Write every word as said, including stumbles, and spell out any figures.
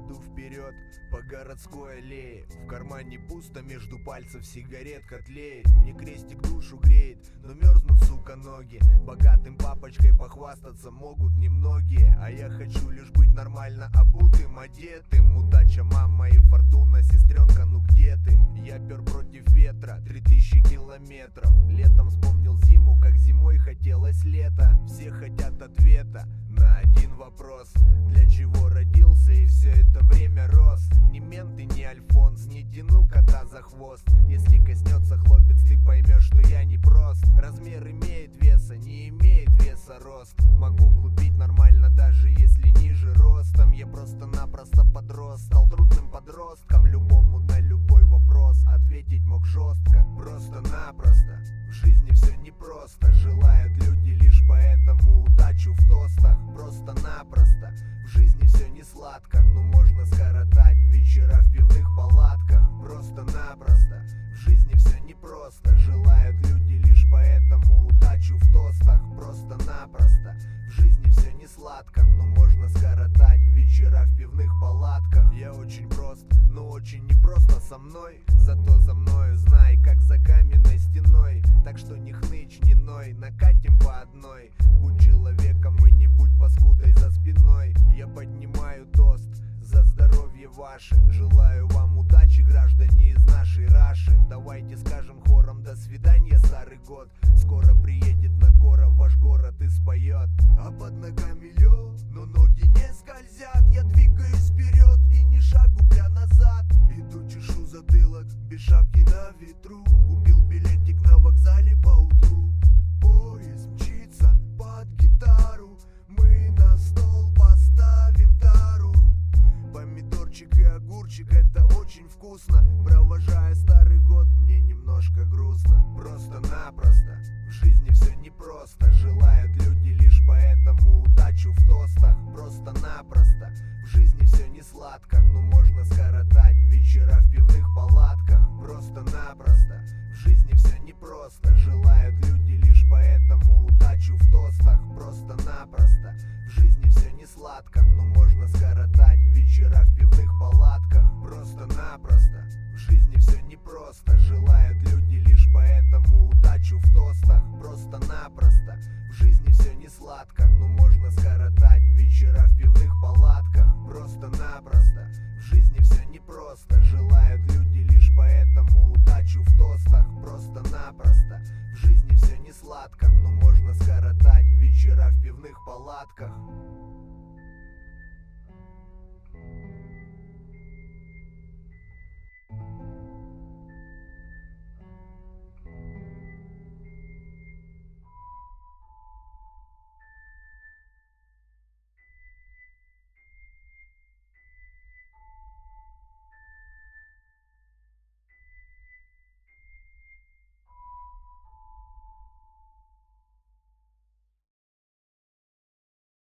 иду вперед по городской аллее. В кармане пусто, между пальцев сигаретка тлеет. Мне крестик душу греет, но мерзнут, сука, ноги. Богатым папочкой похвастаться могут немногие, а я хочу лишь быть нормально обутым, одетым. Удача, мама и фортуна, сестренка, ну где ты? Я пер против ветра, три тысячи километров. Летом вспомнил зиму, как зимой хотелось лето. Все хотят ответа на один вопрос: для чего родился и все это время рос? Ни менты, ни Альфонс, не тяну кота за хвост. Если коснется хлопец, ты поймешь, что я не прост. Размер имеет веса, не имеет веса рост. Могу влупить нормально, даже если ниже ростом. Я просто-напросто подрос, стал трудным подростком. Любому на любой вопрос ответить мог жестко. Просто-напросто в жизни все непросто. Желают люди лишь поэтому удачу в тостах. Просто-напросто в жизни все не сладко, но можно скоротать вечера в пивных палатках. Просто-напросто в жизни все непросто. Желают люди лишь поэтому удачу в тостах. Просто-напросто в жизни все не сладко, но можно скоротать вечера в пивных палатках. Я очень прост, но очень непросто со мной. Зато за мною знай, как за каменной стеной. Так что не хнычь, не ной, накатим по одной. Будь человеком и не будь паскудой за спиной. Я поднимаю тост за здоровье ваше. Желаю вам удачи, граждане из нашей Раши. Давайте скажем хором до свидания, старый год. Скоро приедет на город ваш город и споет. А под ногами лед, но ноги не скользят. Я двигаюсь вперед и ни шагу, бля, назад. Иду, чешу затылок, без шапки на ветру. Купил билетик на вокзале поутру. Поезд мчится под гитару. Мы на стол поставим тару. Помидорчик и огурчик, это очень вкусно. Провожая старый год, мне немножко грустно. Просто-напросто в жизни все непросто. Желают люди лишь поэтому удачу в тостах. Просто-напросто в жизни все не сладко, но можно скоротать вечера в пивных палатках. Просто-напросто в жизни все непросто. Желают люди лишь поэтому удачу в тостах. Просто-напросто в жизни все не сладко, но можно скоротать вечера в пивных палатках. Просто-напросто в жизни все непросто. Желают люди лишь поэтому удачу в тостах. Просто-напросто в жизни все не сладко, но можно скоротать вечера в пивных палатках. Просто-напросто в жизни все непросто. Желают люди лишь поэтому удачу в тостах. Просто-напросто в жизни все не сладко, но можно скоротать вечера в пивных палатках.